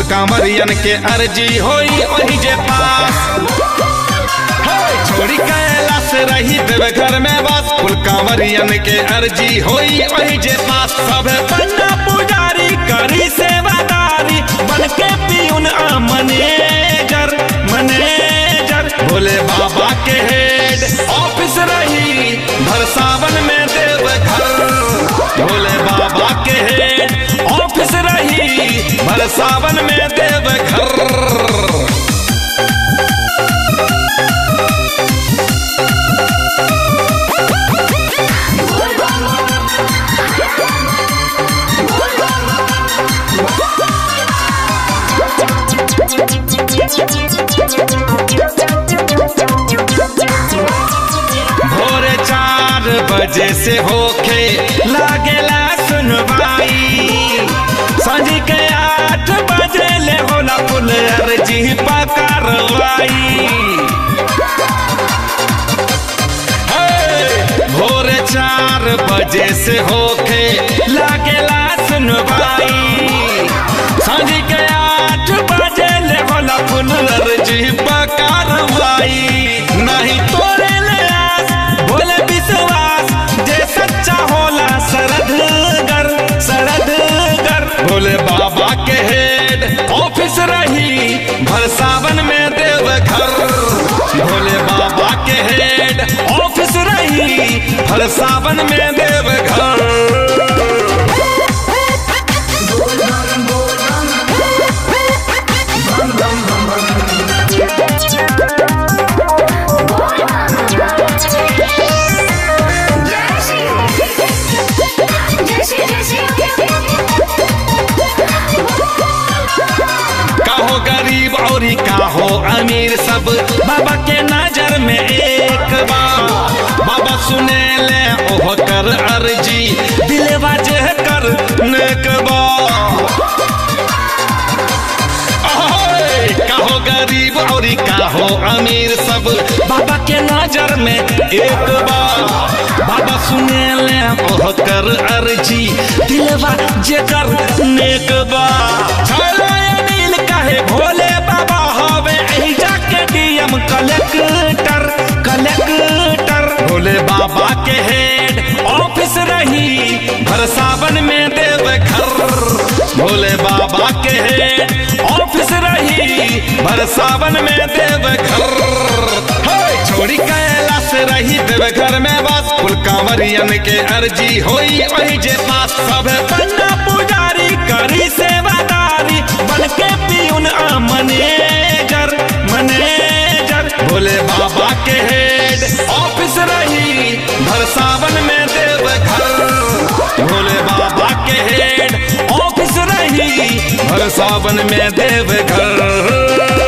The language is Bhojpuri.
कांवरियन के अर्जी होई वही जे पास। छोड़ी कैलाश रही देवघर में बस, कुल कांवरियन के अर्जी होई वही जे पास। सब बन्ना पुजारी करी सेवादारी, बन के पियून मैनेजर मैनेजर। भोले बाबा के हेड ऑफिस रही भर सावन में देवघर। भोले बाबा के हेड ऑफिस रही भर सावन में देवघर। भोरे 4 बजे से होके लागेला सुनवाई, सांझ के 8 बजे ले होला कुल अर्जी पा कार्रवाई। भोरे 4 बजे से होके लागेला सुनवाई, सांझ के 8 बजे ले होला कुल अर्जी पा कार्रवाई। नहीं तोरे ले आस बोले विश्वास, जे सच्चा होला सरदगर सरदगर। भोले बाबा के हेड ऑफिस रही भर सावन में देवघर। भोले बाबा के हेड ऑफिस रही भर सावन में देवघर। गरीब और काहो अमीर सब बाबा के नजर में एक बार। बाबा सुने ले ओह कर अर्जी, दिलवा जे कर नेक बा। काहो गरीब और काहो अमीर सब बाबा के नजर में एक बार। बाबा सुने ले ओह कर अर्जी, दिलवा जे कर नेक बा। भोले बाबा हवे एही जाके डीएम कलेक्टर कलेक्टर। भोले बाबा के हेड ऑफिस रही भर सावन में देवघर। भोले बाबा के हेड ऑफिस रही भर सावन में देवघर। छोड़ी कैलाश रही देवघर में बस, कुल कांवरियन के अर्जी होई वही जे पास। सब बन्ना पुजारी करी सेवादारी, बन के पियून मैनेजर मैनेजर। भोले बाबा के हेड ऑफिस रही भर सावन में देवघर। भोले बाबा के हेड ऑफिस रही भर सावन में देवघर।